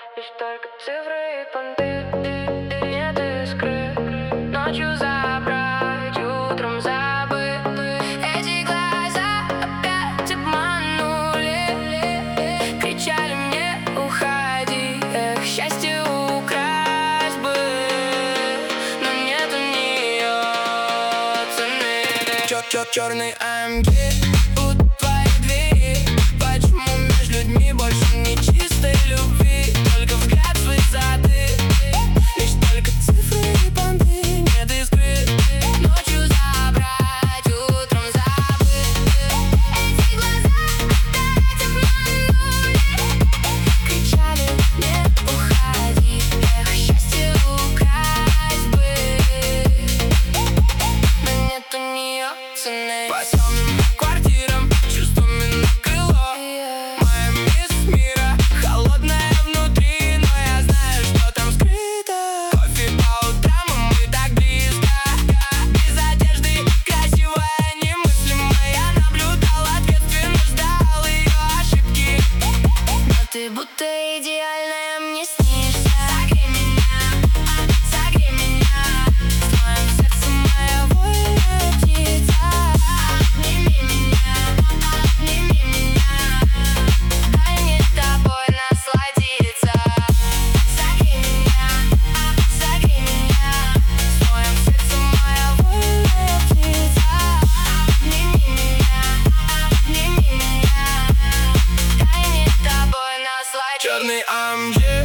Лишь только цифры и понты, нет искры. Ночью забрать, утром забыть. Эти глаза опять обманули. Кричали мне: уходи, эх, счастье украсть бы. Но нет у нее цены. Черный AMG у твоей двери. Почему между людьми больше не чистой любви? Только взгляд с высоты. Лишь только цифры и понты, нет искры. Ночью забрать, утром забыть. Эти глаза опять обманули. Кричали мне: уходи, эх, счастье украсть бы. Но нет у нее цены. По темным квартирам чувствами накрыло. Моя мисс мира холодная внутри, но я знаю, что там скрыто. Кофе по утрам, и мы так близко. Без одежды, красивая, немыслимая. Я наблюдал, ответственно ждал ее ошибки. Но ты будто идеальная, мне снишься. Согрей меня, в твоем сердце моя вольная птица. Обними меня, дай мне тобой насладиться. Согрей меня, в твоем сердце моя вольная птица. Обними меня, дай мне тобой насладиться. Черный AMG